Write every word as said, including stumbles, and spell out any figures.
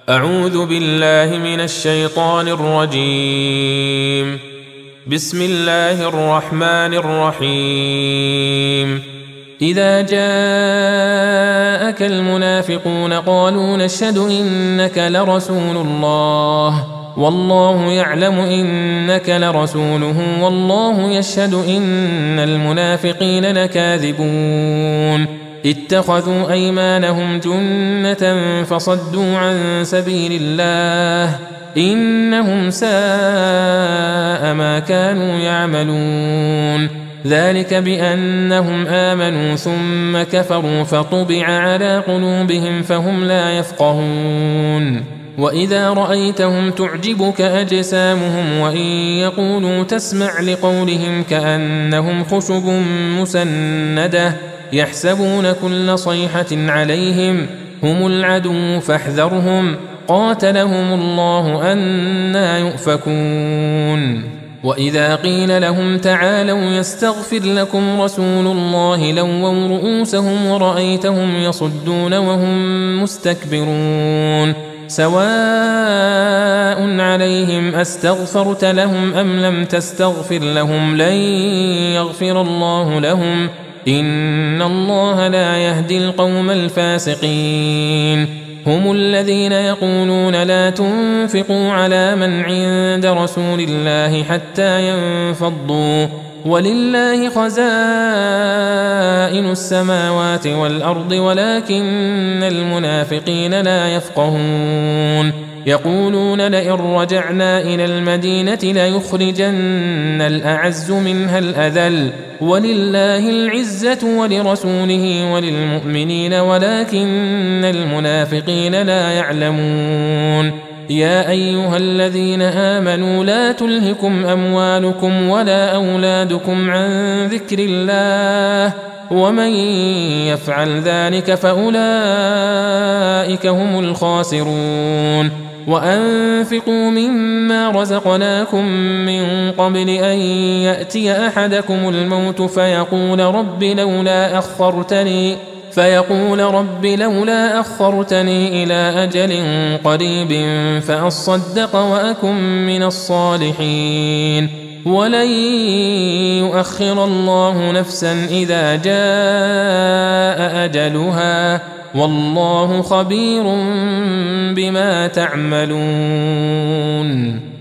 أعوذ بالله من الشيطان الرجيم. بسم الله الرحمن الرحيم. إذا جاءك المنافقون قالوا نشهد إنك لرسول الله والله يعلم إنك لرسوله والله يشهد إن المنافقين لكاذبون اتخذوا أيمانهم جنة فصدوا عن سبيل الله إنهم ساء ما كانوا يعملون ذلك بأنهم آمنوا ثم كفروا فطبع على قلوبهم فهم لا يفقهون وإذا رأيتهم تعجبك أجسامهم وإن يقولوا تسمع لقولهم كأنهم خشب مسندة يحسبون كل صيحة عليهم هم العدو فاحذرهم قاتلهم الله أنى يؤفكون وإذا قيل لهم تعالوا يستغفر لكم رسول الله لووا رؤوسهم ورأيتهم يصدون وهم مستكبرون سواء عليهم أستغفرت لهم أم لم تستغفر لهم لن يغفر الله لهم إن الله لا يهدي القوم الفاسقين هم الذين يقولون لا تنفقوا على من عند رسول الله حتى ينفضوا ولله خزائن السماوات والأرض ولكن المنافقين لا يفقهون يقولون لئن رجعنا إلى المدينة ليخرجن الأعز منها الأذل ولله العزة ولرسوله وللمؤمنين ولكن المنافقين لا يعلمون يا أيها الذين آمنوا لا تلهكم أموالكم ولا أولادكم عن ذكر الله ومن يفعل ذلك فأولئك هم الخاسرون وأنفقوا مما رزقناكم من قبل أن يأتي أحدكم الموت فيقول رب لولا أخرتني فيقول رب لولا أخرتني إلى أجل قريب فأصدق وأكن من الصالحين ولن يؤخر الله نفسا إذا جاء أجلها والله خبير بما تعملون.